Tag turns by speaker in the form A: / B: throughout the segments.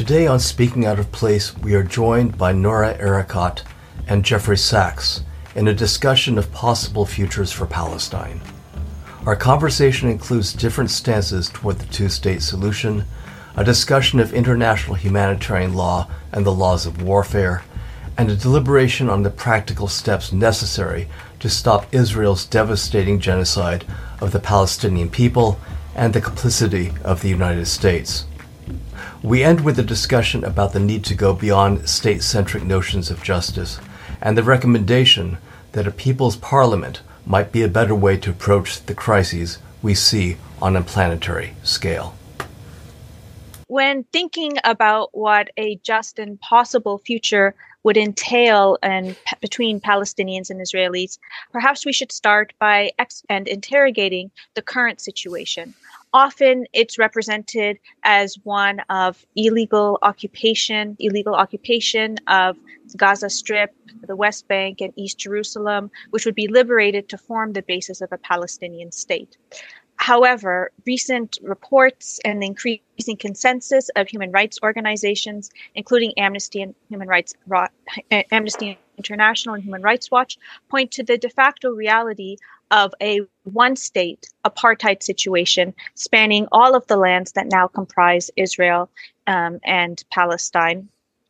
A: Today on Speaking Out of Place, we are joined by Noura Erakat and Jeffrey Sachs in a discussion of possible futures for Palestine. Our conversation includes different stances toward the two-state solution, a discussion of international humanitarian law and the laws of warfare, and a deliberation on the practical steps necessary to stop Israel's devastating genocide of the Palestinian people and the complicity of the United States. We end with a discussion about the need to go beyond state-centric notions of justice and the recommendation that a people's parliament might be a better way to approach the crises we see on a planetary scale.
B: When thinking about what a just and possible future would entail between Palestinians and Israelis, perhaps we should start by interrogating the current situation. Often it's represented as one of illegal occupation of the Gaza Strip, the West Bank, and East Jerusalem, which would be liberated to form the basis of a Palestinian state. However, recent reports and the increasing consensus of human rights organizations, including Amnesty International and Human Rights Watch, point to the de facto reality of a one-state apartheid situation spanning all of the lands that now comprise Israel and Palestine.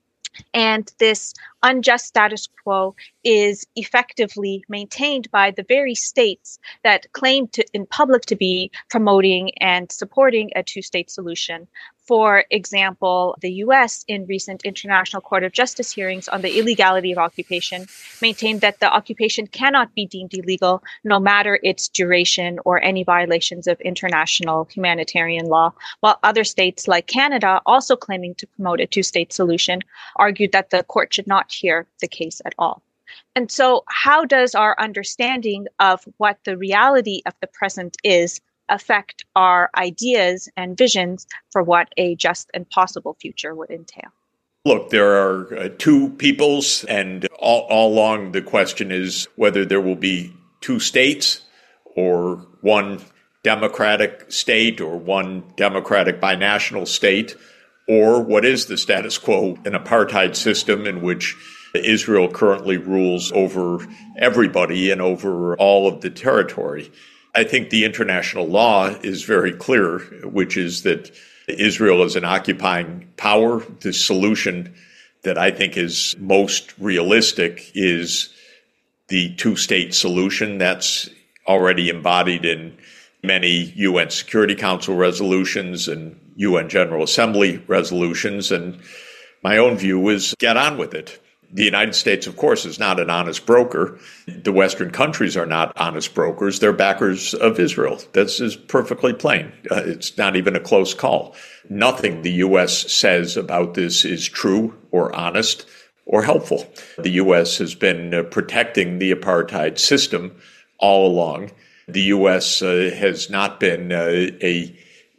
B: And this unjust status quo is effectively maintained by the very states that claim to, in public, to be promoting and supporting a two-state solution. For example, the U.S. in recent International Court of Justice hearings on the illegality of occupation maintained that the occupation cannot be deemed illegal no matter its duration or any violations of international humanitarian law, while other states like Canada, also claiming to promote a two-state solution, argued that the court should not hear the case at all. And so how does our understanding of what the reality of the present is affect our ideas and visions for what a just and possible future would entail?
C: Look, there are two peoples, and all along the question is whether there will be two states or one democratic state or one democratic binational state, or what is the status quo, an apartheid system in which Israel currently rules over everybody and over all of the territory. I think the international law is very clear, which is that Israel is an occupying power. The solution that I think is most realistic is the two-state solution. That's already embodied in many UN Security Council resolutions and UN General Assembly resolutions. And my own view is get on with it. The United States, of course, is not an honest broker. The Western countries are not honest brokers. They're backers of Israel. This is perfectly plain. It's not even a close call. Nothing the U.S. says about this is true or honest or helpful. The U.S. has been protecting the apartheid system all along. The U.S. Has not been a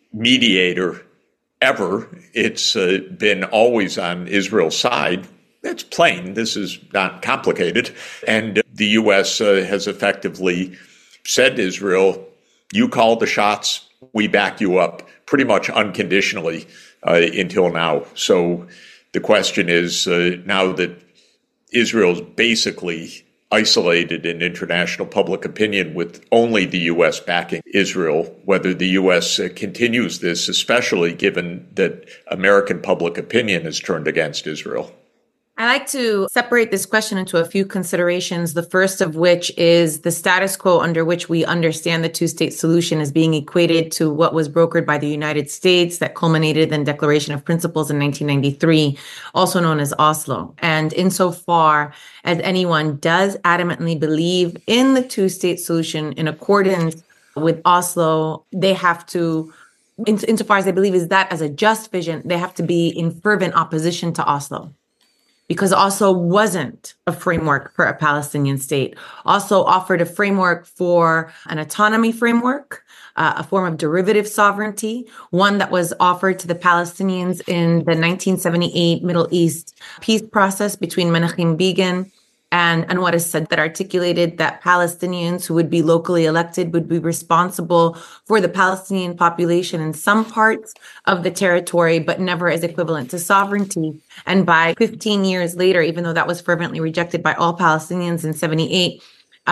C: mediator ever. It's been always on Israel's side. It's plain. This is not complicated. And the U.S. Has effectively said to Israel, you call the shots, we back you up pretty much unconditionally until now. So the question is now that Israel's basically isolated in international public opinion with only the U.S. backing Israel, whether the U.S. Continues this, especially given that American public opinion has turned against Israel.
D: I like to separate this question into a few considerations, the first of which is the status quo under which we understand the two-state solution as being equated to what was brokered by the United States that culminated in Declaration of Principles in 1993, also known as Oslo. And insofar as anyone does adamantly believe in the two-state solution in accordance with Oslo, they have to, insofar as they believe is that as a just vision, they have to be in fervent opposition to Oslo. Because Oslo wasn't a framework for a Palestinian state. Oslo offered a framework for an autonomy framework, a form of derivative sovereignty, one that was offered to the Palestinians in the 1978 Middle East peace process between Menachem Begin and what is said that articulated that Palestinians who would be locally elected would be responsible for the Palestinian population in some parts of the territory, but never as equivalent to sovereignty. And by 15 years later, even though that was fervently rejected by all Palestinians in 78,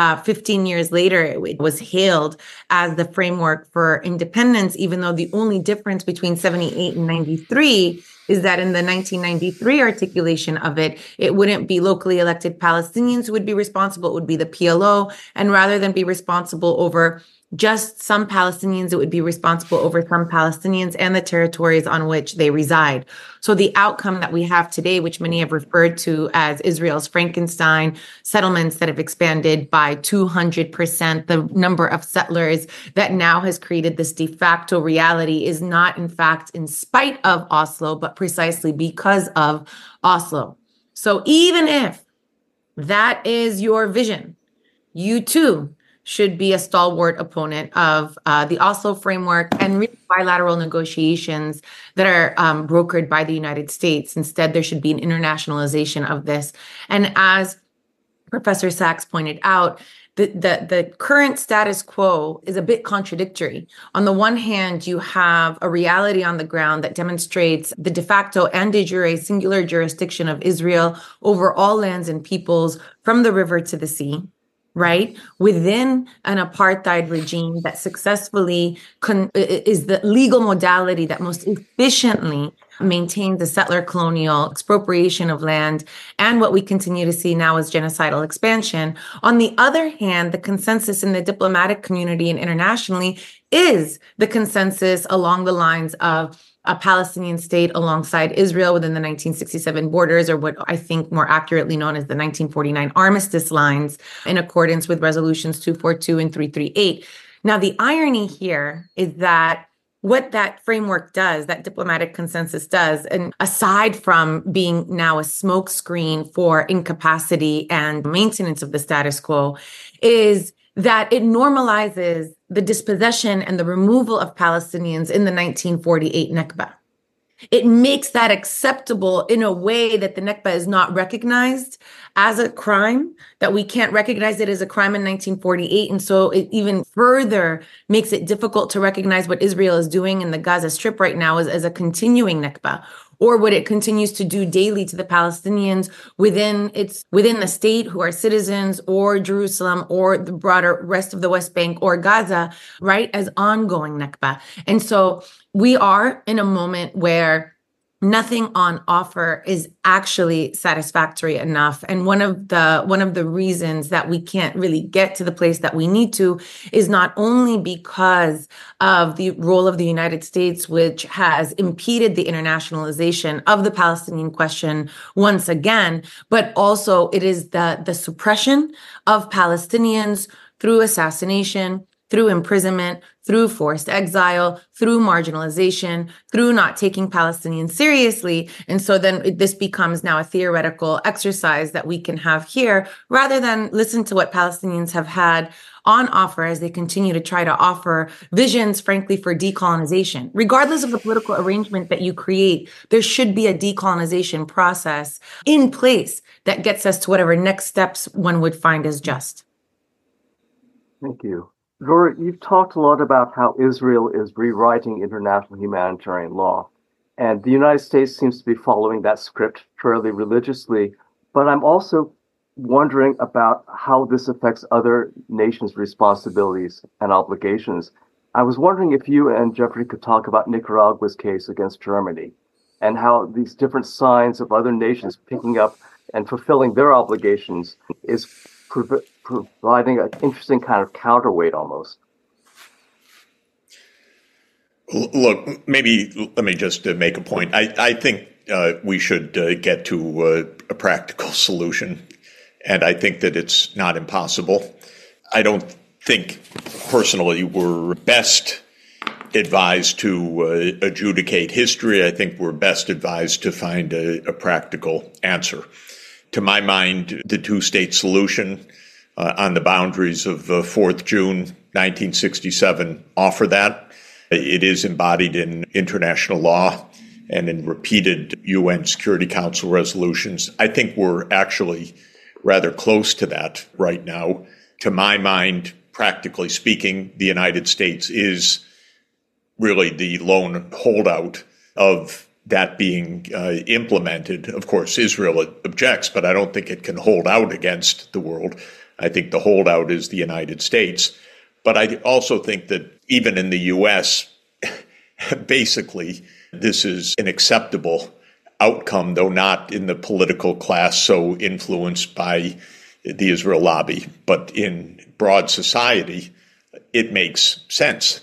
D: 15 years later, it was hailed as the framework for independence, even though the only difference between 78 and 93 is that in the 1993 articulation of it, it wouldn't be locally elected Palestinians who would be responsible. It would be the PLO. And rather than be responsible over just some Palestinians, it would be responsible over some Palestinians and the territories on which they reside. So the outcome that we have today, which many have referred to as Israel's Frankenstein, settlements that have expanded by 200%, the number of settlers that now has created this de facto reality, is not, in fact, in spite of Oslo, but precisely because of Oslo. So even if that is your vision, you too should be a stalwart opponent of the Oslo framework and bilateral negotiations that are brokered by the United States. Instead, there should be an internationalization of this. And as Professor Sachs pointed out, the current status quo is a bit contradictory. On the one hand, you have a reality on the ground that demonstrates the de facto and de jure singular jurisdiction of Israel over all lands and peoples from the river to the sea, right? Within an apartheid regime that successfully is the legal modality that most efficiently maintains the settler colonial expropriation of land and what we continue to see now as genocidal expansion. On the other hand, the consensus in the diplomatic community and internationally is the consensus along the lines of a Palestinian state alongside Israel within the 1967 borders, or what I think more accurately known as the 1949 armistice lines, in accordance with resolutions 242 and 338. Now, the irony here is that what that framework does, that diplomatic consensus does, and aside from being now a smokescreen for incapacity and maintenance of the status quo, is that it normalizes the dispossession and the removal of Palestinians in the 1948 Nakba. It makes that acceptable in a way that the Nakba is not recognized as a crime, that we can't recognize it as a crime in 1948. And so it even further makes it difficult to recognize what Israel is doing in the Gaza Strip right now as a continuing Nakba, or what it continues to do daily to the Palestinians within the state who are citizens, or Jerusalem, or the broader rest of the West Bank, or Gaza, right, as ongoing Nakba. And so we are in a moment where nothing on offer is actually satisfactory enough. And one of the reasons that we can't really get to the place that we need to is not only because of the role of the United States, which has impeded the internationalization of the Palestinian question once again, but also it is the suppression of Palestinians through assassination, through imprisonment, through forced exile, through marginalization, through not taking Palestinians seriously. And so then this becomes now a theoretical exercise that we can have here, rather than listen to what Palestinians have had on offer as they continue to try to offer visions, frankly, for decolonization. Regardless of the political arrangement that you create, there should be a decolonization process in place that gets us to whatever next steps one would find as just.
A: Thank you. Dror, you've talked a lot about how Israel is rewriting international humanitarian law, and the United States seems to be following that script fairly religiously. But I'm also wondering about how this affects other nations' responsibilities and obligations. I was wondering if you and Jeffrey could talk about Nicaragua's case against Germany and how these different signs of other nations picking up and fulfilling their obligations is providing an interesting kind of counterweight almost.
C: Look, maybe let me just make a point. I think we should get to a practical solution, and I think that it's not impossible. I don't think personally we're best advised to adjudicate history. I think we're best advised to find a practical answer. To my mind, the two-state solution on the boundaries of 4th June 1967 offer that. It is embodied in international law and in repeated UN Security Council resolutions. I think we're actually rather close to that right now. To my mind, practically speaking, the United States is really the lone holdout of that being implemented. Of course, Israel objects, but I don't think it can hold out against the world. I think the holdout is the United States. But I also think that even in the U.S., basically, this is an acceptable outcome, though not in the political class so influenced by the Israel lobby. But in broad society, it makes sense.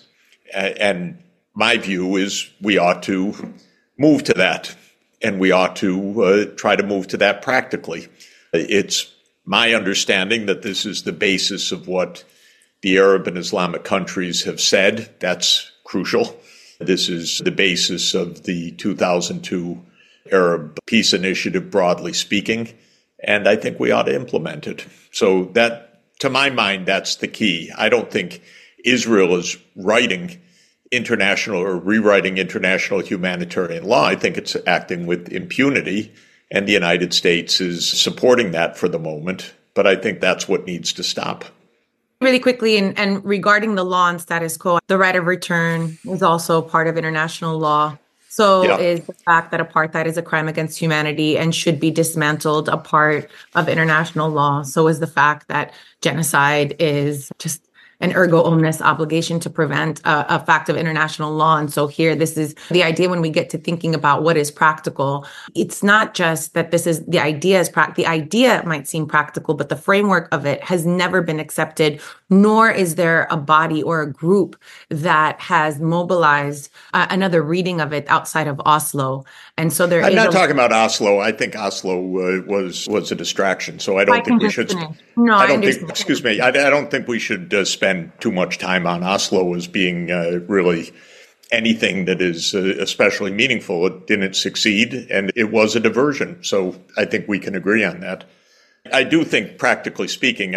C: And my view is we ought to move to that, and we ought to try to move to that practically. It's my understanding that this is the basis of what the Arab and Islamic countries have said. That's crucial. This is the basis of the 2002 Arab Peace Initiative, broadly speaking, and I think we ought to implement it. So that, to my mind, that's the key. I don't think Israel is writing international or rewriting international humanitarian law. I think it's acting with impunity, and the United States is supporting that for the moment. But I think that's what needs to stop.
D: Really quickly, and regarding the law and status quo, the right of return is also part of international law. So is the fact that apartheid is a crime against humanity and should be dismantled a part of international law. So is the fact that genocide is just an ergo omnes obligation to prevent a fact of international law. And so here, this is the idea when we get to thinking about what is practical. It's not just that this is the idea the idea might seem practical, but the framework of it has never been accepted, nor is there a body or a group that has mobilized another reading of it outside of Oslo. And so
C: I'm not talking about Oslo. I think Oslo was a distraction. So I don't think we should.
D: No,
C: I don't think. Excuse me. I don't think we should spend too much time on Oslo as being really anything that is especially meaningful. It didn't succeed, and it was a diversion. So I think we can agree on that. I do think, practically speaking,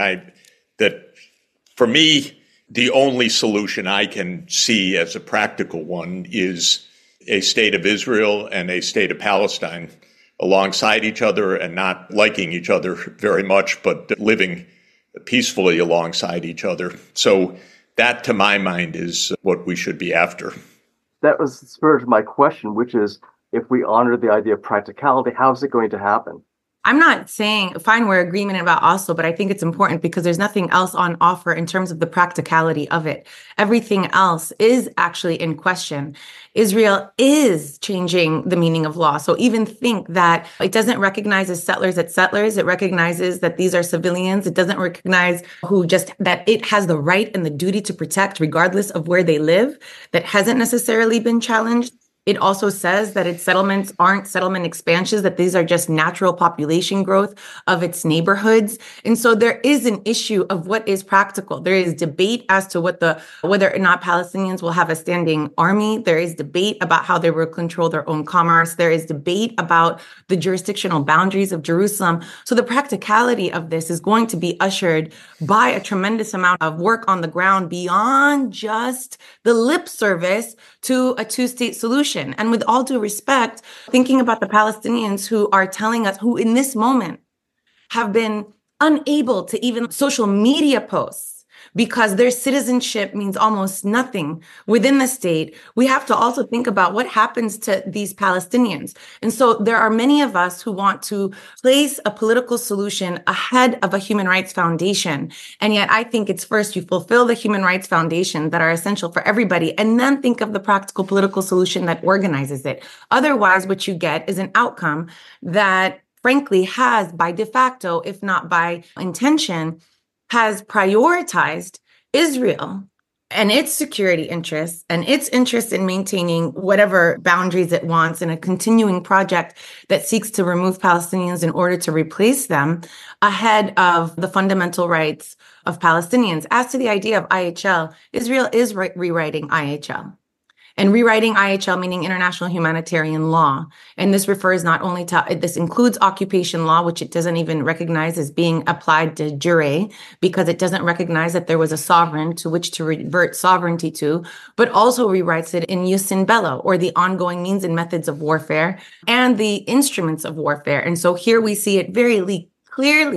C: that for me, the only solution I can see as a practical one is a state of Israel and a state of Palestine alongside each other and not liking each other very much, but living peacefully alongside each other. So that, to my mind, is what we should be after.
A: That was the spirit of my question, which is, if we honor the idea of practicality, how is it going to happen?
D: I'm not saying, fine, we're agreement about Oslo, but I think it's important because there's nothing else on offer in terms of the practicality of it. Everything else is actually in question. Israel is changing the meaning of law. So even think that it doesn't recognize as settlers. It recognizes that these are civilians. It doesn't recognize that it has the right and the duty to protect regardless of where they live. That hasn't necessarily been challenged. It also says that its settlements aren't settlement expansions, that these are just natural population growth of its neighborhoods. And so there is an issue of what is practical. There is debate as to whether or not Palestinians will have a standing army. There is debate about how they will control their own commerce. There is debate about the jurisdictional boundaries of Jerusalem. So the practicality of this is going to be ushered by a tremendous amount of work on the ground beyond just the lip service to a two-state solution. And with all due respect, thinking about the Palestinians who are telling us, who in this moment have been unable to even social media posts because their citizenship means almost nothing within the state, we have to also think about what happens to these Palestinians. And so there are many of us who want to place a political solution ahead of a human rights foundation. And yet I think it's first you fulfill the human rights foundation that are essential for everybody, and then think of the practical political solution that organizes it. Otherwise, what you get is an outcome that frankly has by de facto, if not by intention, has prioritized Israel and its security interests and its interest in maintaining whatever boundaries it wants in a continuing project that seeks to remove Palestinians in order to replace them ahead of the fundamental rights of Palestinians. As to the idea of IHL, Israel is rewriting IHL. And rewriting IHL meaning international humanitarian law. And this refers not only to, this includes occupation law, which it doesn't even recognize as being applied de jure, because it doesn't recognize that there was a sovereign to which to revert sovereignty to, but also rewrites it in jus in bello, or the ongoing means and methods of warfare and the instruments of warfare. And so here we see it very clearly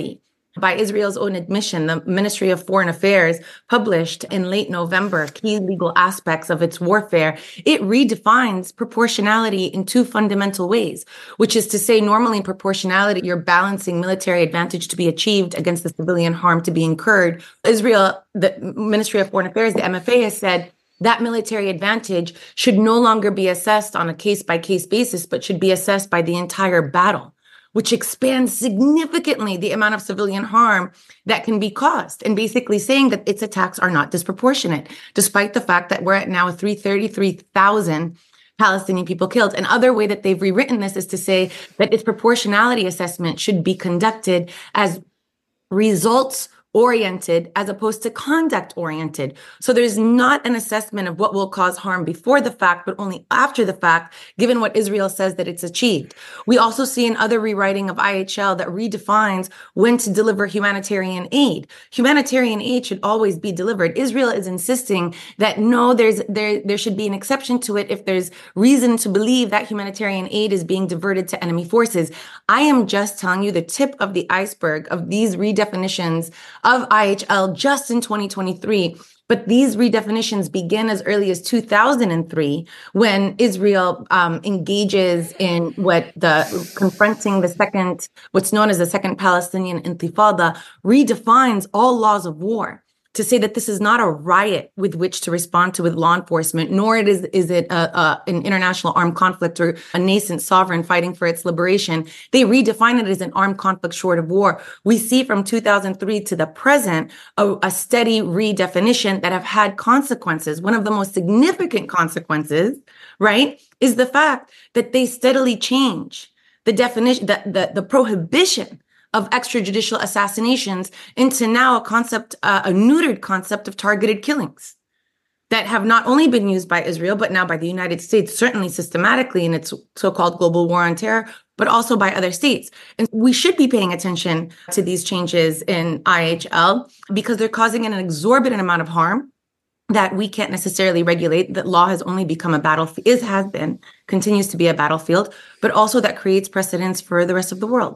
D: By Israel's own admission, the Ministry of Foreign Affairs published in late November key legal aspects of its warfare. It redefines proportionality in two fundamental ways, which is to say, normally in proportionality, you're balancing military advantage to be achieved against the civilian harm to be incurred. Israel, the Ministry of Foreign Affairs, the MFA, has said that military advantage should no longer be assessed on a case-by-case basis, but should be assessed by the entire battle, which expands significantly the amount of civilian harm that can be caused, and basically saying that its attacks are not disproportionate, despite the fact that we're at now 333,000 Palestinian people killed. Another way that they've rewritten this is to say that its proportionality assessment should be conducted as results oriented as opposed to conduct oriented. So there's not an assessment of what will cause harm before the fact, but only after the fact, given what Israel says that it's achieved. We also see another rewriting of IHL that redefines when to deliver humanitarian aid. Humanitarian aid should always be delivered. Israel is insisting that no, there should be an exception to it if there's reason to believe that humanitarian aid is being diverted to enemy forces. I am just telling you the tip of the iceberg of these redefinitions of IHL just in 2023. But these redefinitions begin as early as 2003, when Israel engages in confronting what's known as the Second Palestinian Intifada, redefines all laws of war to say that this is not a riot with which to respond to with law enforcement, nor is it an international armed conflict or a nascent sovereign fighting for its liberation. They redefine it as an armed conflict short of war. We see from 2003 to the present a steady redefinition that have had consequences. One of the most significant consequences, right, is the fact that they steadily change the definition, the prohibition of extrajudicial assassinations into now a neutered concept of targeted killings that have not only been used by Israel, but now by the United States, certainly systematically in its so-called global war on terror, but also by other states. And we should be paying attention to these changes in IHL because they're causing an exorbitant amount of harm that we can't necessarily regulate, that law has only become a battlefield, continues to be a battlefield, but also that creates precedents for the rest of the world.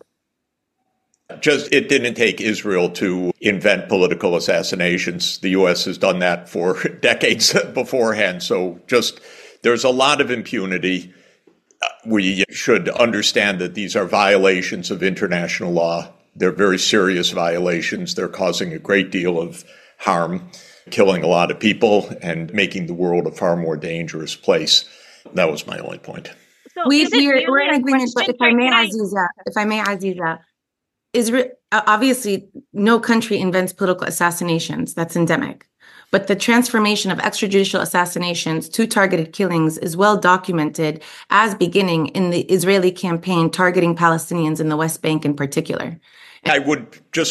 C: It didn't take Israel to invent political assassinations. The U.S. has done that for decades beforehand. So there's a lot of impunity. We should understand that these are violations of international law. They're very serious violations. They're causing a great deal of harm, killing a lot of people, and making the world a far more dangerous place. That was my only point.
B: So
D: we're in agreement, but if I may, Aziza, Israel, obviously, no country invents political assassinations. That's endemic. But the transformation of extrajudicial assassinations to targeted killings is well documented as beginning in the Israeli campaign targeting Palestinians in the West Bank in particular.
C: I would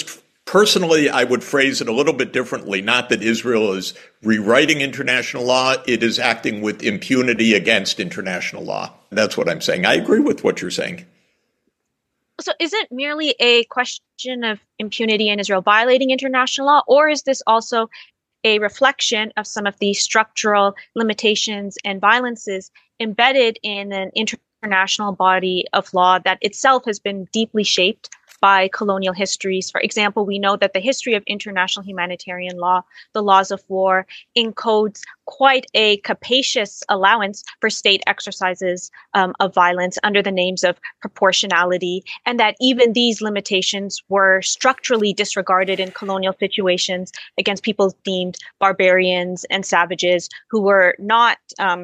C: phrase it a little bit differently. Not that Israel is rewriting international law. It is acting with impunity against international law. That's what I'm saying. I agree with what you're saying.
B: So is it merely a question of impunity in Israel violating international law, or is this also a reflection of some of the structural limitations and violences embedded in an international body of law that itself has been deeply shaped by colonial histories? For example, we know that the history of international humanitarian law, the laws of war, encodes quite a capacious allowance for state exercises of violence under the names of proportionality, and that even these limitations were structurally disregarded in colonial situations against people deemed barbarians and savages who were not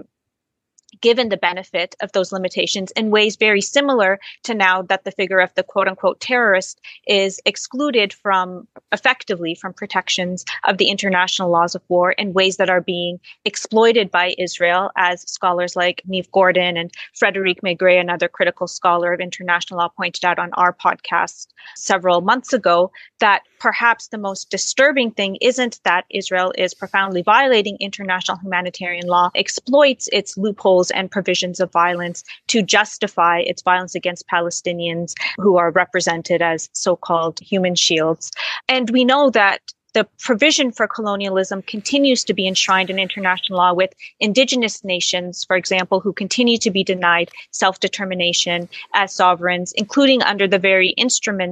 B: given the benefit of those limitations in ways very similar to now that the figure of the quote unquote terrorist is excluded effectively from protections of the international laws of war in ways that are being exploited by Israel, as scholars like Neve Gordon and Frederic Maigret, another critical scholar of international law, pointed out on our podcast several months ago, that perhaps the most disturbing thing isn't that Israel is profoundly violating international humanitarian law, exploits its loopholes and provisions of violence to justify its violence against Palestinians who are represented as so-called human shields. And we know that the provision for colonialism continues to be enshrined in international law, with indigenous nations, for example, who continue to be denied self-determination as sovereigns, including under the very instruments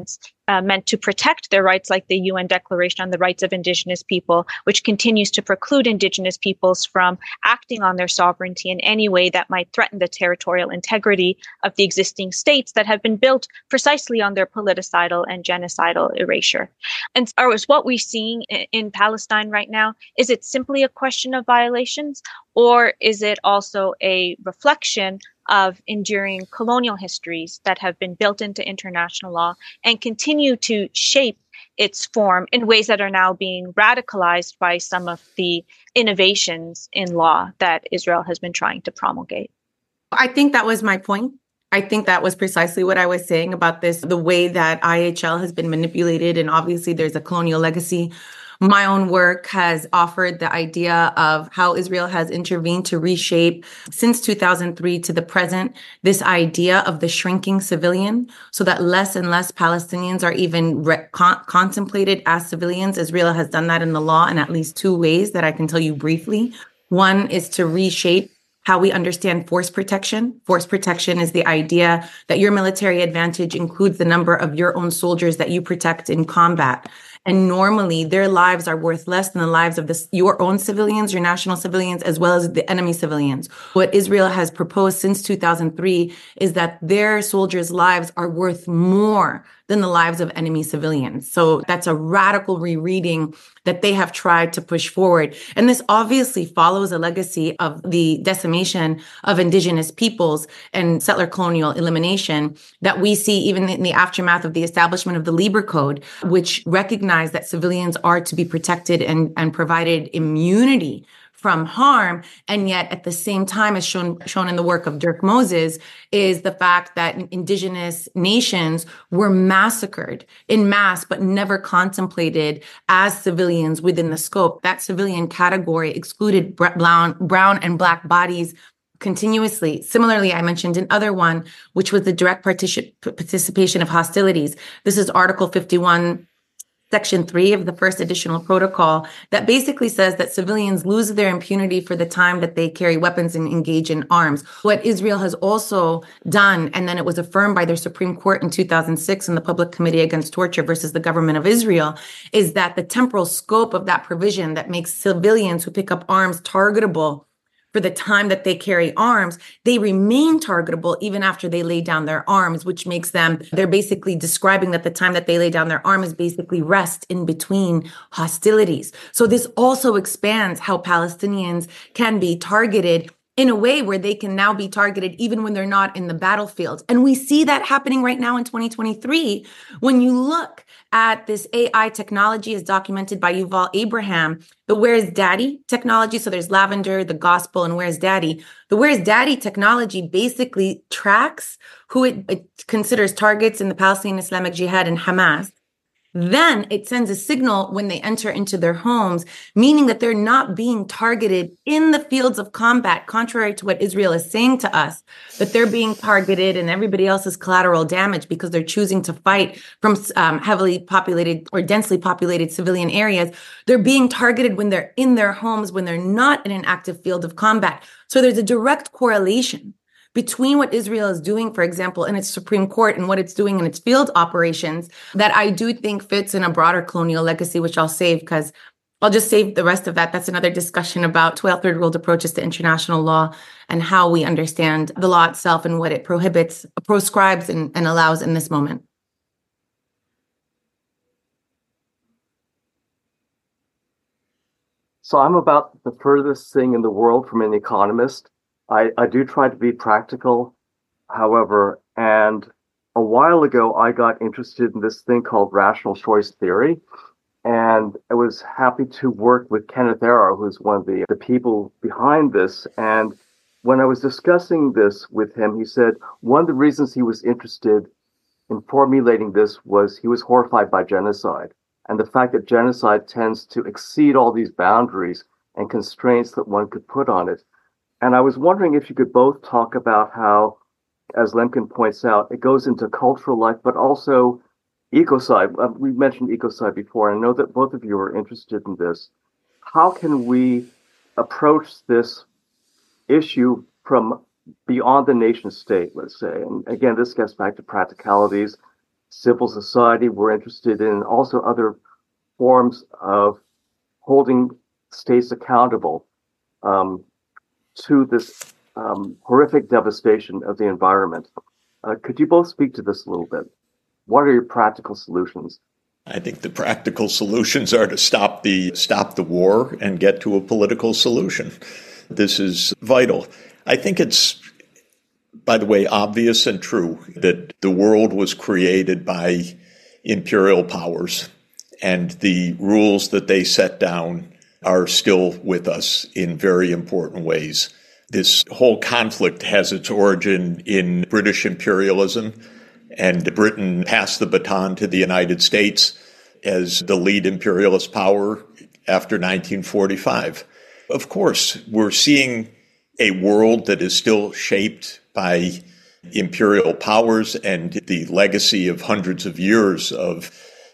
B: meant to protect their rights, like the UN Declaration on the Rights of Indigenous People, which continues to preclude Indigenous peoples from acting on their sovereignty in any way that might threaten the territorial integrity of the existing states that have been built precisely on their politicidal and genocidal erasure. And or is what we're seeing in Palestine right now, is it simply a question of violations, or is it also a reflection of enduring colonial histories that have been built into international law and continue to shape its form in ways that are now being radicalized by some of the innovations in law that Israel has been trying to promulgate?
D: I think that was my point. I think that was precisely what I was saying about this, the way that IHL has been manipulated. And obviously there's a colonial legacy. My own work has offered the idea of how Israel has intervened to reshape since 2003 to the present, this idea of the shrinking civilian, so that less and less Palestinians are even contemplated as civilians. Israel has done that in the law in at least two ways that I can tell you briefly. One is to reshape how we understand force protection. Force protection is the idea that your military advantage includes the number of your own soldiers that you protect in combat. And normally their lives are worth less than the lives of your own civilians, your national civilians, as well as the enemy civilians. What Israel has proposed since 2003 is that their soldiers' lives are worth more than the lives of enemy civilians. So that's a radical rereading that they have tried to push forward. And this obviously follows a legacy of the decimation of indigenous peoples and settler colonial elimination that we see even in the aftermath of the establishment of the Lieber Code, which recognized that civilians are to be protected and provided immunity from harm. And yet at the same time, as shown in the work of Dirk Moses, is the fact that indigenous nations were massacred in mass, but never contemplated as civilians within the scope. That civilian category excluded brown and black bodies continuously. Similarly, I mentioned another one, which was the direct participation of hostilities. This is Article 51, Section 3 of the first additional protocol that basically says that civilians lose their impunity for the time that they carry weapons and engage in arms. What Israel has also done, and then it was affirmed by their Supreme Court in 2006 in the Public Committee Against Torture versus the Government of Israel, is that the temporal scope of that provision that makes civilians who pick up arms targetable for the time that they carry arms, they remain targetable even after they lay down their arms, which makes they're basically describing that the time that they lay down their arm is basically rest in between hostilities. So this also expands how Palestinians can be targeted in a way where they can now be targeted even when they're not in the battlefield. And we see that happening right now in 2023. When you look at this AI technology as documented by Yuval Abraham, the Where's Daddy technology. So there's Lavender, the Gospel, and Where's Daddy. The Where's Daddy technology basically tracks who it considers targets in the Palestinian Islamic Jihad and Hamas. Then it sends a signal when they enter into their homes, meaning that they're not being targeted in the fields of combat, contrary to what Israel is saying to us, but they're being targeted and everybody else is collateral damage because they're choosing to fight from heavily populated or densely populated civilian areas. They're being targeted when they're in their homes, when they're not in an active field of combat. So there's a direct correlation between what Israel is doing, for example, in its Supreme Court and what it's doing in its field operations that I do think fits in a broader colonial legacy, which I'll save because I'll just save the rest of that. That's another discussion about 12 third world approaches to international law and how we understand the law itself and what it prohibits, proscribes, and allows in this moment.
A: So I'm about the furthest thing in the world from an economist. I do try to be practical, however, and a while ago, I got interested in this thing called rational choice theory. And I was happy to work with Kenneth Arrow, who's one of the people behind this. And when I was discussing this with him, he said one of the reasons he was interested in formulating this was he was horrified by genocide and the fact that genocide tends to exceed all these boundaries and constraints that one could put on it. And I was wondering if you could both talk about how, as Lemkin points out, it goes into cultural life, but also ecocide. We mentioned ecocide before, and I know that both of you are interested in this. How can we approach this issue from beyond the nation state, let's say? And again, this gets back to practicalities. civil society were interested in, also other forms of holding states accountable to this horrific devastation of the environment. Could you both speak to this a little bit? What are your practical solutions?
C: I think the practical solutions are to stop the war and get to a political solution. This is vital. I think it's, by the way, obvious and true that the world was created by imperial powers, and the rules that they set down are still with us in very important ways. This whole conflict has its origin in British imperialism, and Britain passed the baton to the United States as the lead imperialist power after 1945. Of course, we're seeing a world that is still shaped by imperial powers and the legacy of hundreds of years of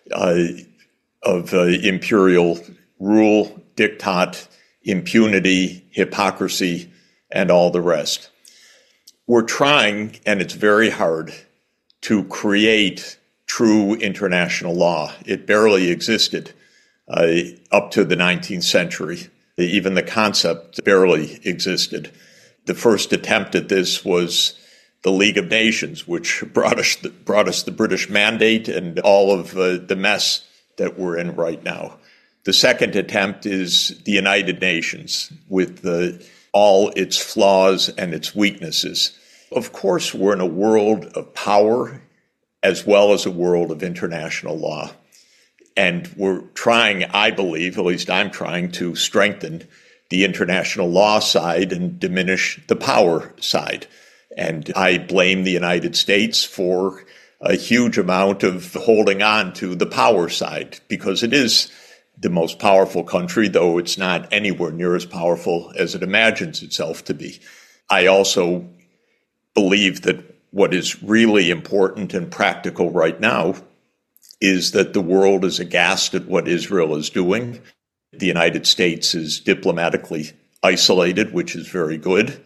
C: imperial rule, diktat, impunity, hypocrisy, and all the rest. We're trying, and it's very hard, to create true international law. It barely existed up to the 19th century. Even the concept barely existed. The first attempt at this was the League of Nations, which brought us the British Mandate and all of the mess that we're in right now. The second attempt is the United Nations, with all its flaws and its weaknesses. Of course, we're in a world of power as well as a world of international law. And we're trying, I believe, at least I'm trying, to strengthen the international law side and diminish the power side. And I blame the United States for a huge amount of holding on to the power side, because it is the most powerful country, though it's not anywhere near as powerful as it imagines itself to be. I also believe that what is really important and practical right now is that the world is aghast at what Israel is doing. The United States is diplomatically isolated, which is very good.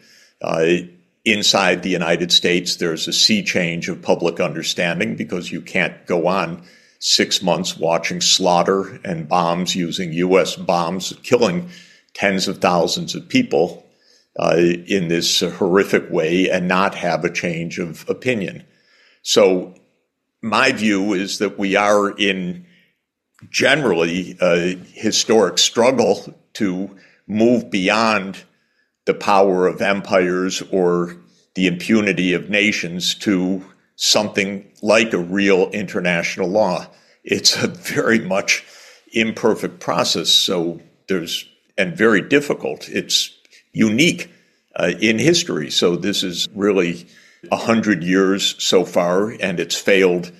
C: Inside the United States, there's a sea change of public understanding, because you can't go on 6 months watching slaughter and bombs, using U.S. bombs, killing tens of thousands of people in this horrific way, and not have a change of opinion. So my view is that we are in generally a historic struggle to move beyond the power of empires or the impunity of nations to something like a real international law. It's a very much imperfect process, and very difficult. It's unique in history. So this is really 100 years so far, and it's failed.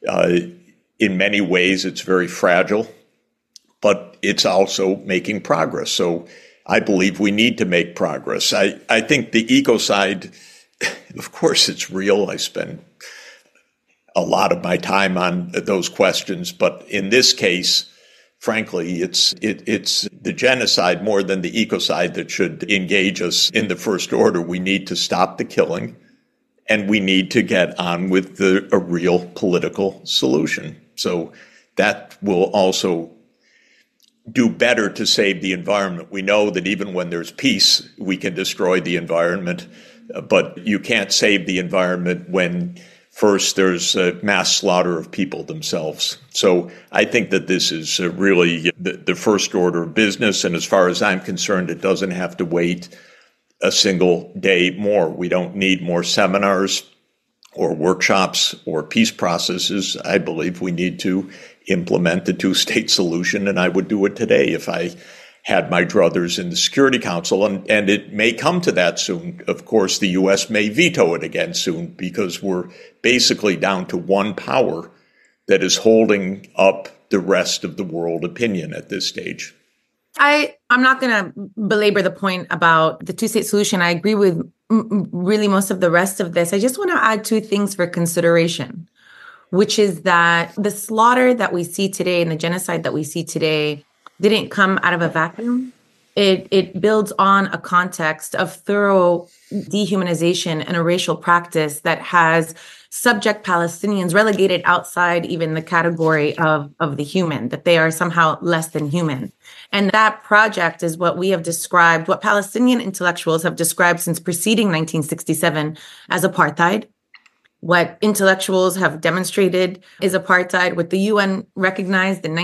C: In many ways, it's very fragile, but it's also making progress. So I believe we need to make progress. I think the ecocide, of course, it's real. I spend a lot of my time on those questions, but in this case, frankly, it's the genocide more than the ecocide that should engage us in the first order. We need to stop the killing, and we need to get on with a real political solution. So that will also do better to save the environment. We know that even when there's peace, we can destroy the environment, but you can't save the environment when first there's a mass slaughter of people themselves. So I think that this is really the first order of business, and as far as I'm concerned, it doesn't have to wait a single day more. We don't need more seminars or workshops or peace processes. I believe we need to implement the two-state solution, and I would do it today if I had my druthers in the Security Council, and it may come to that soon. Of course, the U.S. may veto it again soon, because we're basically down to one power that is holding up the rest of the world opinion at this stage.
D: I'm not going to belabor the point about the two-state solution. I agree with really most of the rest of this. I just want to add two things for consideration, which is that the slaughter that we see today and the genocide that we see today didn't come out of a vacuum. It builds on a context of thorough dehumanization and a racial practice that has subject Palestinians relegated outside even the category of the human, that they are somehow less than human. And that project is what we have described, what Palestinian intellectuals have described since preceding 1967 as apartheid. What intellectuals have demonstrated is apartheid, what the UN recognized in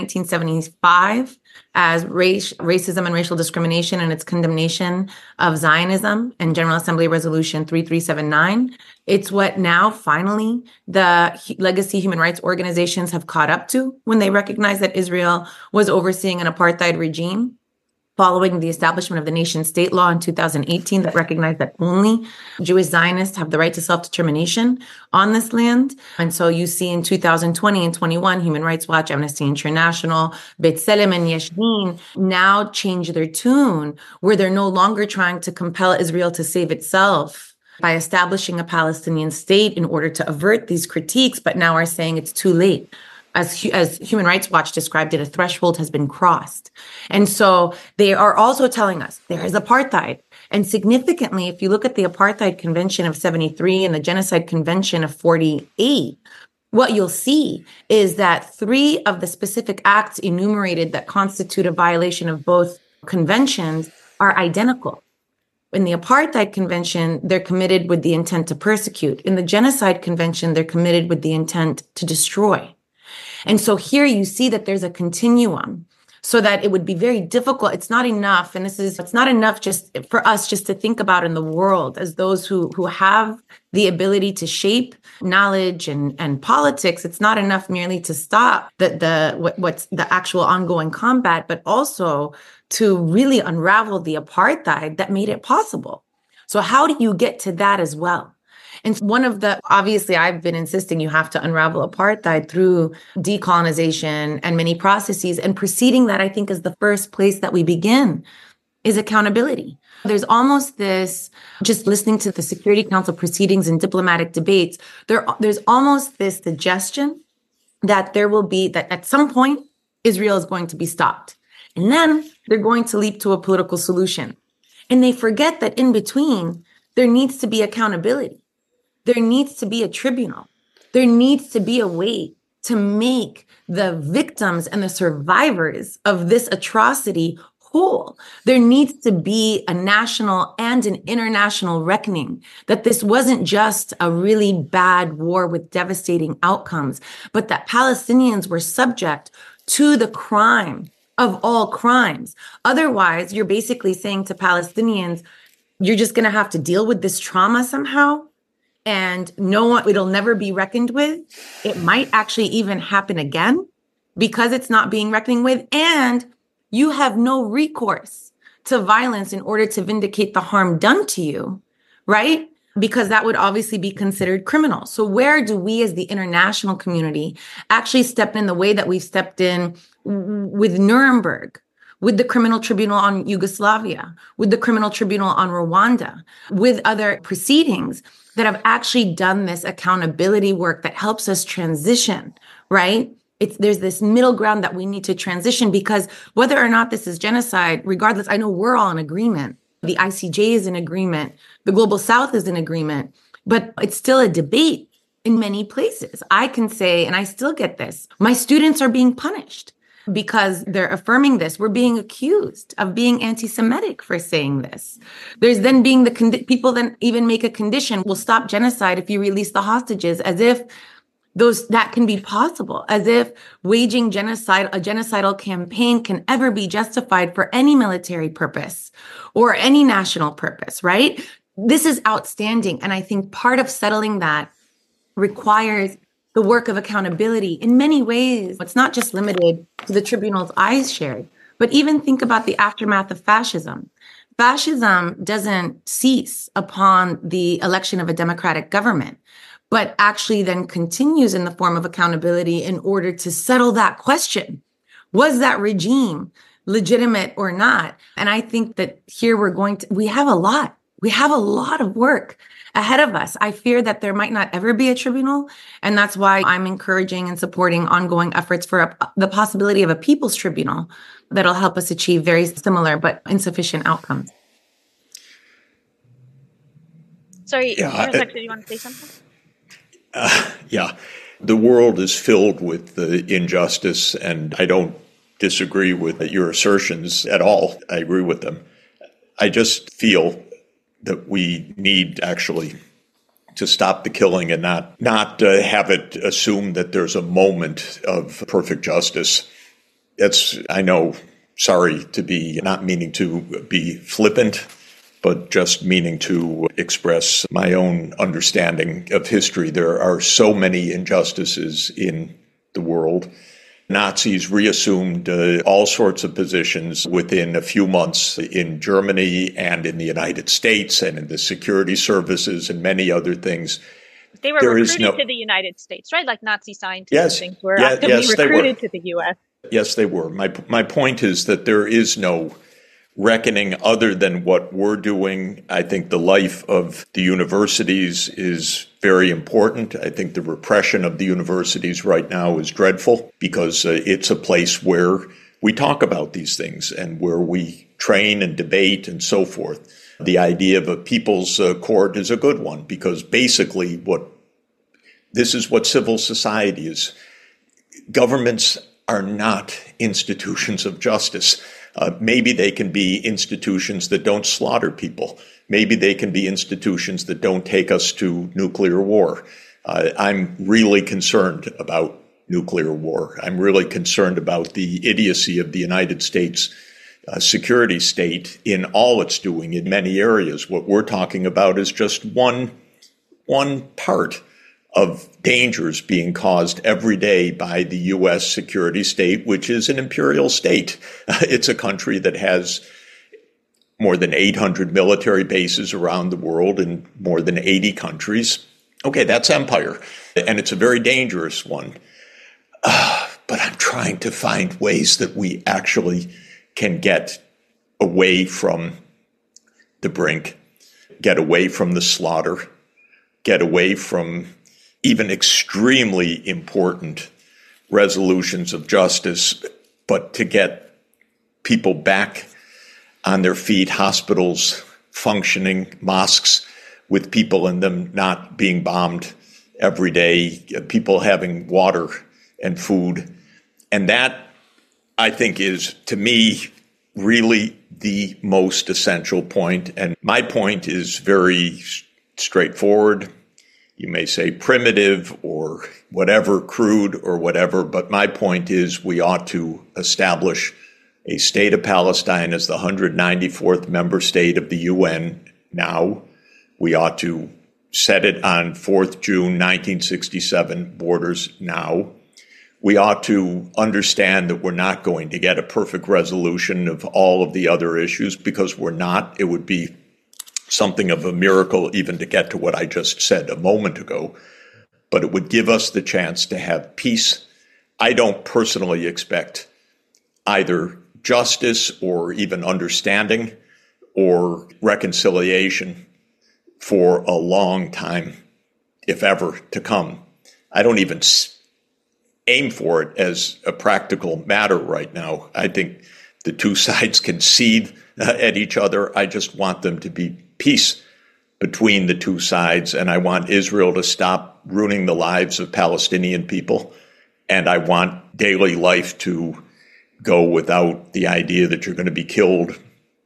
D: 1975 as racism and racial discrimination and its condemnation of Zionism and General Assembly Resolution 3379. It's what now finally the legacy human rights organizations have caught up to when they recognize that Israel was overseeing an apartheid regime following the establishment of the nation state law in 2018 that recognized that only Jewish Zionists have the right to self-determination on this land. And so you see in 2020 and 21, Human Rights Watch, Amnesty International, B'Tselem and Yesh Din now change their tune where they're no longer trying to compel Israel to save itself by establishing a Palestinian state in order to avert these critiques, but now are saying it's too late. As Human Rights Watch described it, a threshold has been crossed. And so they are also telling us there is apartheid. And significantly, if you look at the Apartheid Convention of 73 and the Genocide Convention of 48, what you'll see is that 3 of the specific acts enumerated that constitute a violation of both conventions are identical. In the Apartheid Convention, they're committed with the intent to persecute. In the Genocide Convention, they're committed with the intent to destroy. And so here you see that there's a continuum so that it would be very difficult. It's not enough. And it's not enough just for us just to think about in the world as those who have the ability to shape knowledge and politics. It's not enough merely to stop what's the actual ongoing combat, but also to really unravel the apartheid that made it possible. So how do you get to that as well? And obviously, I've been insisting you have to unravel apartheid through decolonization and many processes. And preceding that, I think, is the first place that we begin is accountability. There's almost this, just listening to the Security Council proceedings and diplomatic debates, there's almost this suggestion that that at some point, Israel is going to be stopped. And then they're going to leap to a political solution. And they forget that in between, there needs to be accountability. There needs to be a tribunal. There needs to be a way to make the victims and the survivors of this atrocity whole. There needs to be a national and an international reckoning that this wasn't just a really bad war with devastating outcomes, but that Palestinians were subject to the crime of all crimes. Otherwise, you're basically saying to Palestinians, you're just going to have to deal with this trauma somehow. And it'll never be reckoned with. It might actually even happen again because it's not being reckoned with. And you have no recourse to violence in order to vindicate the harm done to you, right? Because that would obviously be considered criminal. So where do we as the international community actually step in the way that we've stepped in with Nuremberg, with the Criminal Tribunal on Yugoslavia, with the Criminal Tribunal on Rwanda, with other proceedings that have actually done this accountability work that helps us transition, right? There's this middle ground that we need to transition because whether or not this is genocide, regardless, I know we're all in agreement. The ICJ is in agreement. The Global South is in agreement, but it's still a debate in many places. I can say, and I still get this, my students are being punished because they're affirming this. We're being accused of being anti-Semitic for saying this. There's then being people then even make a condition, we'll stop genocide if you release the hostages, as if that can be possible, as if waging a genocidal campaign can ever be justified for any military purpose or any national purpose, right? This is outstanding. And I think part of settling that requires the work of accountability in many ways. It's not just limited to the tribunals I shared, but even think about the aftermath of fascism. Fascism doesn't cease upon the election of a democratic government, but actually then continues in the form of accountability in order to settle that question. Was that regime legitimate or not? And I think that here we have a lot we have a lot of work ahead of us. I fear that there might not ever be a tribunal. And that's why I'm encouraging and supporting ongoing efforts for the possibility of a people's tribunal that'll help us achieve very similar but insufficient outcomes.
B: Sorry, did you want to say something?
C: Yeah. The world is filled with injustice, and I don't disagree with your assertions at all. I agree with them. I just feel that we need actually to stop the killing and not have it assume that there's a moment of perfect justice. I know, sorry to be not meaning to be flippant, but just meaning to express my own understanding of history. There are so many injustices in the world. Nazis reassumed all sorts of positions within a few months in Germany and in the United States and in the security services and many other things.
B: They were recruited to the United States, right? Like Nazi scientists and things were actively recruited to the U.S.
C: Yes, they were. My point is that there is no reckoning other than what we're doing. I think the life of the universities is very important. I think the repression of the universities right now is dreadful because it's a place where we talk about these things and where we train and debate and so forth. The idea of a people's court is a good one because basically this is what civil society is. Governments are not institutions of justice. Maybe they can be institutions that don't slaughter people. Maybe they can be institutions that don't take us to nuclear war. I'm really concerned about nuclear war. I'm really concerned about the idiocy of the United States security state in all it's doing in many areas. What we're talking about is just one part of dangers being caused every day by the U.S. security state, which is an imperial state. It's a country that has more than 800 military bases around the world in more than 80 countries. Okay, that's empire, and it's a very dangerous one. But I'm trying to find ways that we actually can get away from the brink, get away from the slaughter, get away from even extremely important resolutions of justice, but to get people back on their feet, hospitals functioning, mosques with people in them not being bombed every day, people having water and food. And that, I think, is, to me, really the most essential point. And my point is very straightforward. You may say primitive or whatever, crude or whatever, but my point is we ought to establish a state of Palestine as the 194th member state of the UN now. We ought to set it on 4th June 1967 borders now. We ought to understand that we're not going to get a perfect resolution of all of the other issues because we're not. It would be something of a miracle even to get to what I just said a moment ago, but it would give us the chance to have peace. I don't personally expect either justice or even understanding or reconciliation for a long time, if ever, to come. I don't even aim for it as a practical matter right now. I think the two sides can seethe at each other. I just want them to be peace between the two sides, and I want Israel to stop ruining the lives of Palestinian people, and I want daily life to go without the idea that you're going to be killed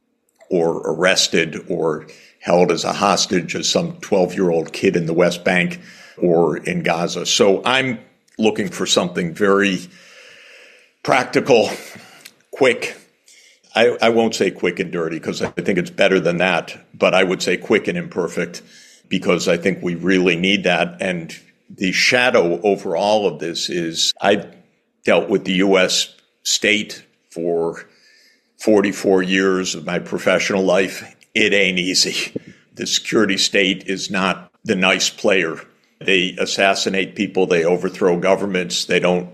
C: or arrested or held as a hostage as some 12-year-old kid in the West Bank or in Gaza. So I'm looking for something very practical, quick. I won't say quick and dirty because I think it's better than that, but I would say quick and imperfect because I think we really need that. And the shadow over all of this is I've dealt with the U.S. state for 44 years of my professional life. It ain't easy. The security state is not the nice player. They assassinate people. They overthrow governments. They don't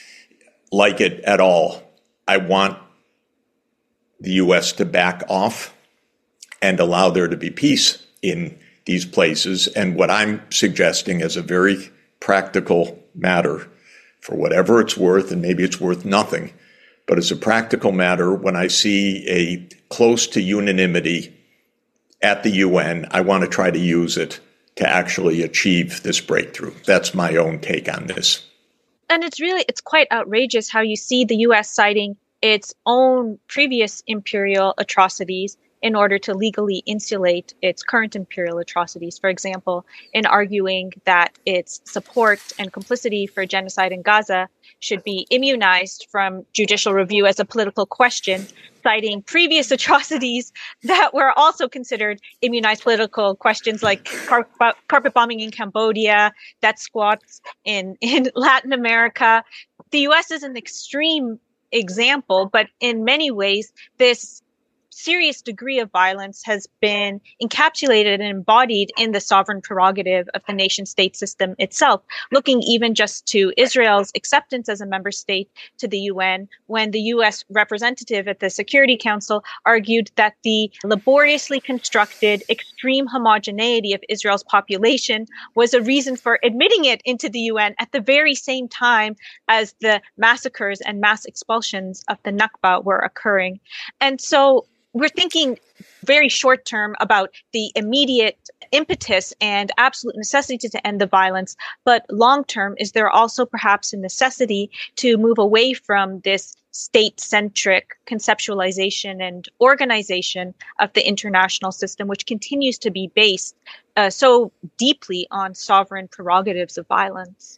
C: like it at all. I want the U.S. to back off and allow there to be peace in these places. And what I'm suggesting as a very practical matter, for whatever it's worth, and maybe it's worth nothing, but as a practical matter, when I see a close to unanimity at the UN, I want to try to use it to actually achieve this breakthrough. That's my own take on this.
B: And it's quite outrageous how you see the US citing its own previous imperial atrocities in order to legally insulate its current imperial atrocities. For example, in arguing that its support and complicity for genocide in Gaza should be immunized from judicial review as a political question, citing previous atrocities that were also considered immunized political questions, like carpet bombing in Cambodia, death squads in Latin America. The US is an extreme example, but in many ways, this serious degree of violence has been encapsulated and embodied in the sovereign prerogative of the nation state system itself, looking even just to Israel's acceptance as a member state to the UN, when the US representative at the Security Council argued that the laboriously constructed extreme homogeneity of Israel's population was a reason for admitting it into the UN at the very same time as the massacres and mass expulsions of the Nakba were occurring. And so we're thinking very short term about the immediate impetus and absolute necessity to end the violence. But long term, is there also perhaps a necessity to move away from this state-centric conceptualization and organization of the international system, which continues to be based so deeply on sovereign prerogatives of violence?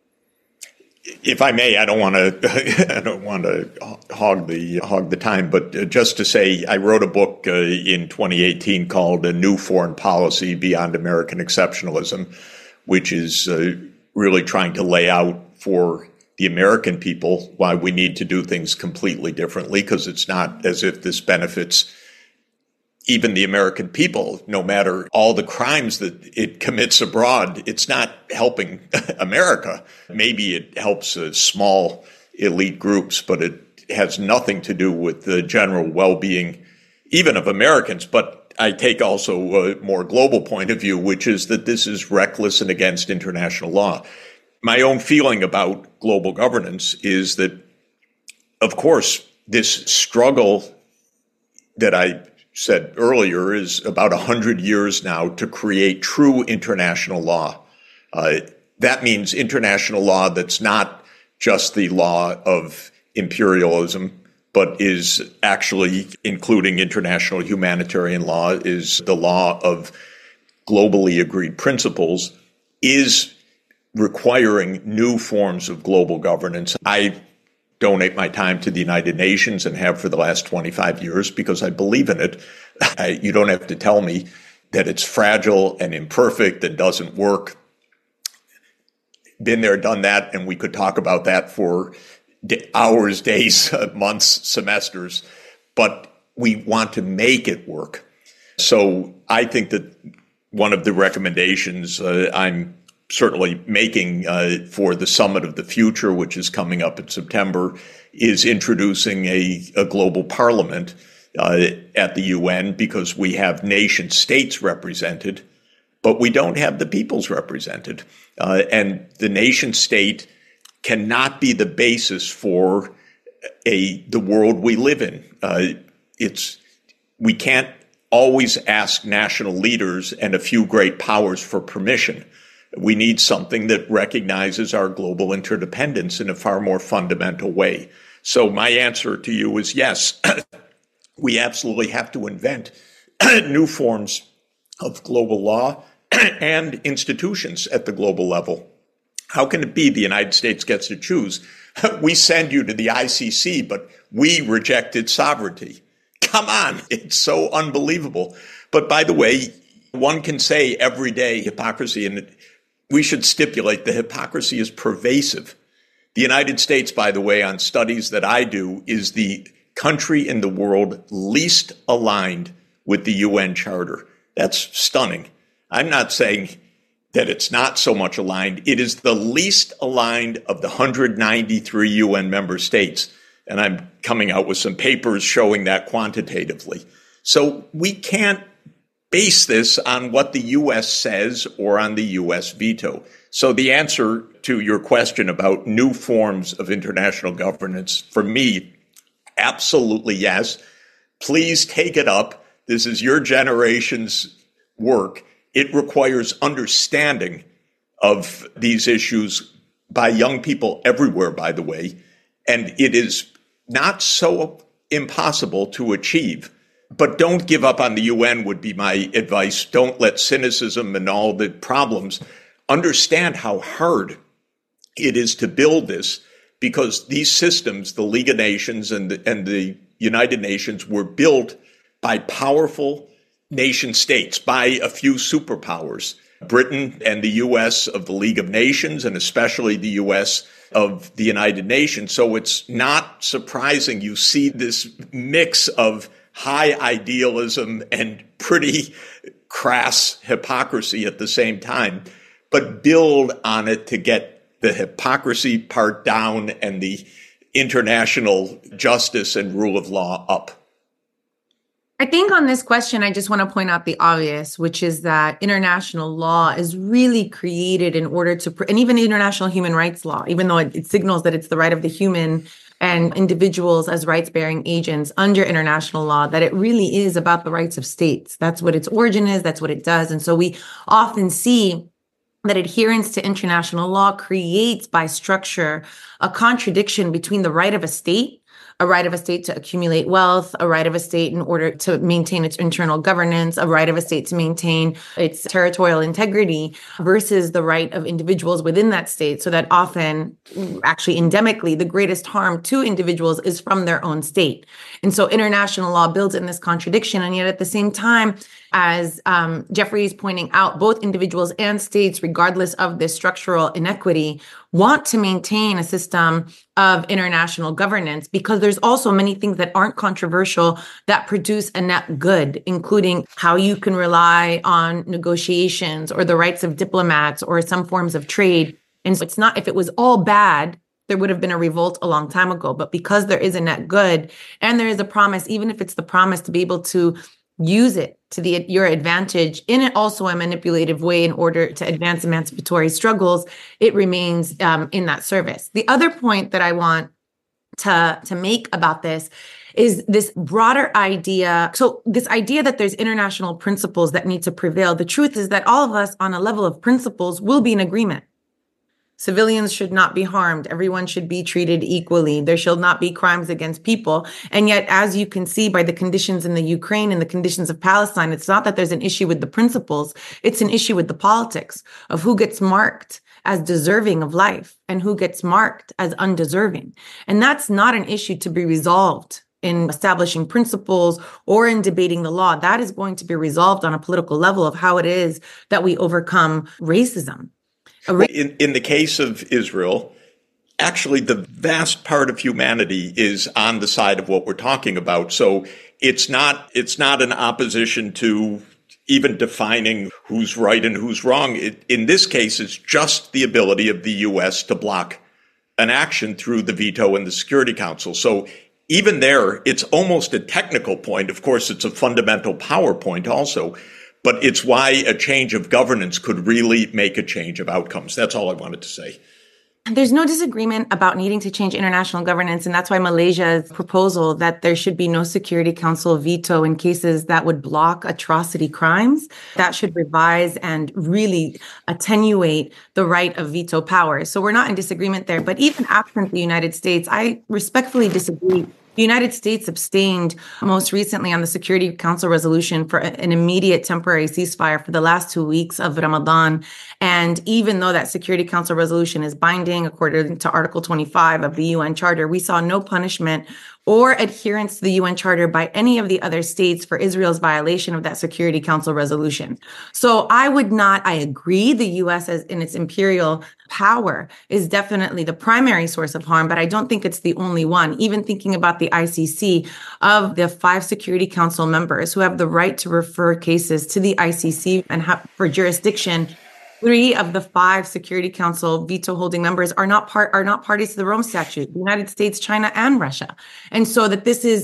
C: If I may, I don't want to hog the time, but just to say, I wrote a book in 2018 called "A New Foreign Policy Beyond American Exceptionalism," which is really trying to lay out for the American people why we need to do things completely differently, because it's not as if this benefits even the American people, no matter all the crimes that it commits abroad. It's not helping America. Maybe it helps small elite groups, but it has nothing to do with the general well-being, even of Americans. But I take also a more global point of view, which is that this is reckless and against international law. My own feeling about global governance is that, of course, this struggle that I said earlier is about 100 years now to create true international law. That means international law that's not just the law of imperialism, but is actually including international humanitarian law, is the law of globally agreed principles, is requiring new forms of global governance. I donate my time to the United Nations and have for the last 25 years because I believe in it. You don't have to tell me that it's fragile and imperfect and doesn't work. Been there, done that, and we could talk about that for hours, days, months, semesters, but we want to make it work. So I think that one of the recommendations I'm certainly making for the Summit of the Future, which is coming up in September, is introducing a global parliament at the UN, because we have nation states represented, but we don't have the peoples represented. And the nation state cannot be the basis for the world we live in. We can't always ask national leaders and a few great powers for permission. We need something that recognizes our global interdependence in a far more fundamental way. So my answer to you is yes, we absolutely have to invent new forms of global law and institutions at the global level. How can it be the United States gets to choose? We send you to the ICC, but we rejected sovereignty. Come on, it's so unbelievable. But by the way, one can say every day hypocrisy, and we should stipulate the hypocrisy is pervasive. The United States, by the way, on studies that I do, is the country in the world least aligned with the UN Charter. That's stunning. I'm not saying that it's not so much aligned. It is the least aligned of the 193 UN member states. And I'm coming out with some papers showing that quantitatively. So we can't base this on what the U.S. says or on the U.S. veto. So the answer to your question about new forms of international governance, for me, absolutely yes. Please take it up. This is your generation's work. It requires understanding of these issues by young people everywhere, by the way, and it is not so impossible to achieve. But don't give up on the UN would be my advice. Don't let cynicism and all the problems. Understand how hard it is to build this, because these systems, the League of Nations and the United Nations, were built by powerful nation states, by a few superpowers, Britain and the U.S. of the League of Nations, and especially the U.S. of the United Nations. So it's not surprising you see this mix of high idealism and pretty crass hypocrisy at the same time, but build on it to get the hypocrisy part down and the international justice and rule of law up.
D: I think on this question, I just want to point out the obvious, which is that international law is really created in order to, and even international human rights law, even though it signals that it's the right of the human and individuals as rights-bearing agents under international law, that it really is about the rights of states. That's what its origin is. That's what it does. And so we often see that adherence to international law creates by structure a contradiction between the right of a state to accumulate wealth, a right of a state in order to maintain its internal governance, a right of a state to maintain its territorial integrity, versus the right of individuals within that state. So that often, actually endemically, the greatest harm to individuals is from their own state. And so international law builds in this contradiction. And yet at the same time, as Jeffrey is pointing out, both individuals and states, regardless of this structural inequity, want to maintain a system of international governance, because there's also many things that aren't controversial that produce a net good, including how you can rely on negotiations or the rights of diplomats or some forms of trade. And so it's not, if it was all bad, there would have been a revolt a long time ago. But because there is a net good and there is a promise, even if it's the promise to be able to use it to your advantage in also a manipulative way in order to advance emancipatory struggles, it remains in that service. The other point that I want to make about this is this broader idea. So this idea that there's international principles that need to prevail. The truth is that all of us on a level of principles will be in agreement. Civilians should not be harmed. Everyone should be treated equally. There shall not be crimes against people. And yet, as you can see by the conditions in the Ukraine and the conditions of Palestine, it's not that there's an issue with the principles. It's an issue with the politics of who gets marked as deserving of life and who gets marked as undeserving. And that's not an issue to be resolved in establishing principles or in debating the law. That is going to be resolved on a political level of how it is that we overcome racism.
C: In the case of Israel, actually the vast part of humanity is on the side of what we're talking about. So it's not an opposition to even defining who's right and who's wrong. In this case, it's just the ability of the U.S. to block an action through the veto in the Security Council. So even there, it's almost a technical point. Of course, it's a fundamental power point also. But it's why a change of governance could really make a change of outcomes. That's all I wanted to say.
D: There's no disagreement about needing to change international governance. And that's why Malaysia's proposal that there should be no Security Council veto in cases that would block atrocity crimes, that should revise and really attenuate the right of veto power. So we're not in disagreement there. But even absent the United States, I respectfully disagree. The United States abstained most recently on the Security Council resolution for an immediate temporary ceasefire for the last 2 weeks of Ramadan. And even though that Security Council resolution is binding according to Article 25 of the UN Charter, we saw no punishment or adherence to the UN Charter by any of the other states for Israel's violation of that Security Council resolution. So I agree the US as in its imperial power is definitely the primary source of harm, but I don't think it's the only one. Even thinking about the ICC, of the 5 Security Council members who have the right to refer cases to the ICC and for jurisdiction, 3 of the 5 Security Council veto holding members are not parties to the Rome Statute, the United States, China, and Russia. And so that this is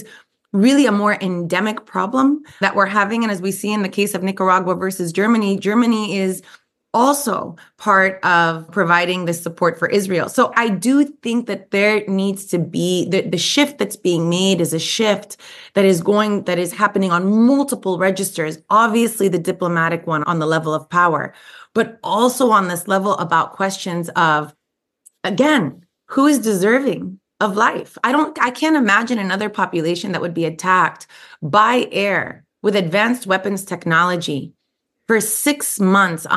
D: really a more endemic problem that we're having. And as we see in the case of Nicaragua versus Germany, Germany is also part of providing this support for Israel. So I do think that there needs to be the shift that's being made is a shift that is happening on multiple registers. Obviously, the diplomatic one on the level of power, but also on this level about questions of, again, who is deserving of life? I can't imagine another population that would be attacked by air with advanced weapons technology for 6 months,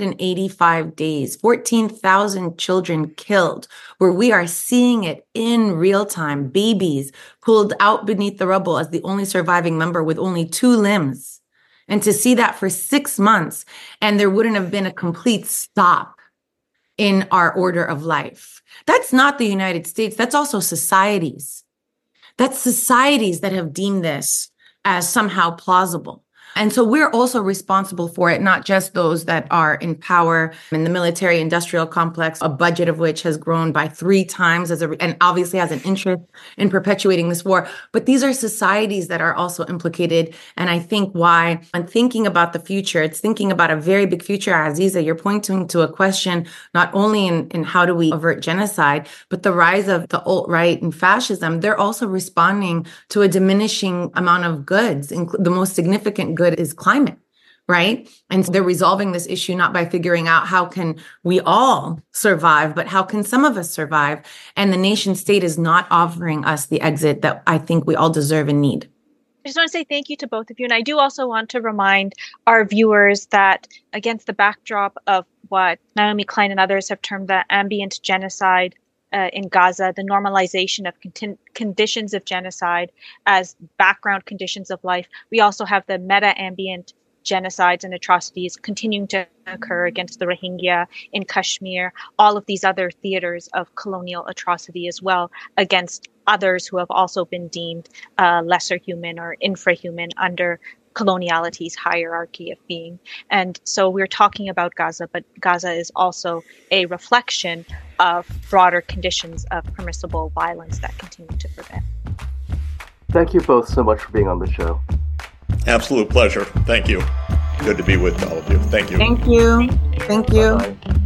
D: 185 days, 14,000 children killed, where we are seeing it in real time, babies pulled out beneath the rubble as the only surviving member with only 2 limbs. And to see that for 6 months, and there wouldn't have been a complete stop in our order of life. That's not the United States. That's also societies. That's societies that have deemed this as somehow plausible. And so we're also responsible for it, not just those that are in power in the military industrial complex, a budget of which has grown by 3 times and obviously has an interest in perpetuating this war. But these are societies that are also implicated. And I think why I'm thinking about the future, it's thinking about a very big future. Aziza, you're pointing to a question, not only in how do we avert genocide, but the rise of the alt-right and fascism. They're also responding to a diminishing amount of goods. The most significant good is climate, right? And so they're resolving this issue not by figuring out how can we all survive, but how can some of us survive? And the nation state is not offering us the exit that I think we all deserve and need.
B: I just want to say thank you to both of you. And I do also want to remind our viewers that against the backdrop of what Naomi Klein and others have termed the ambient genocide in Gaza, the normalization of conditions of genocide as background conditions of life. We also have the meta-ambient genocides and atrocities continuing to occur against the Rohingya in Kashmir, all of these other theaters of colonial atrocity as well against others who have also been deemed lesser human or infrahuman under coloniality's hierarchy of being. And so we're talking about Gaza, but Gaza is also a reflection of broader conditions of permissible violence that continue to prevail.
A: Thank you both so much for being on the show.
C: Absolute pleasure. Thank you. Good to be with all of you. Thank you.
D: Thank you. Thank you.
A: Bye-bye.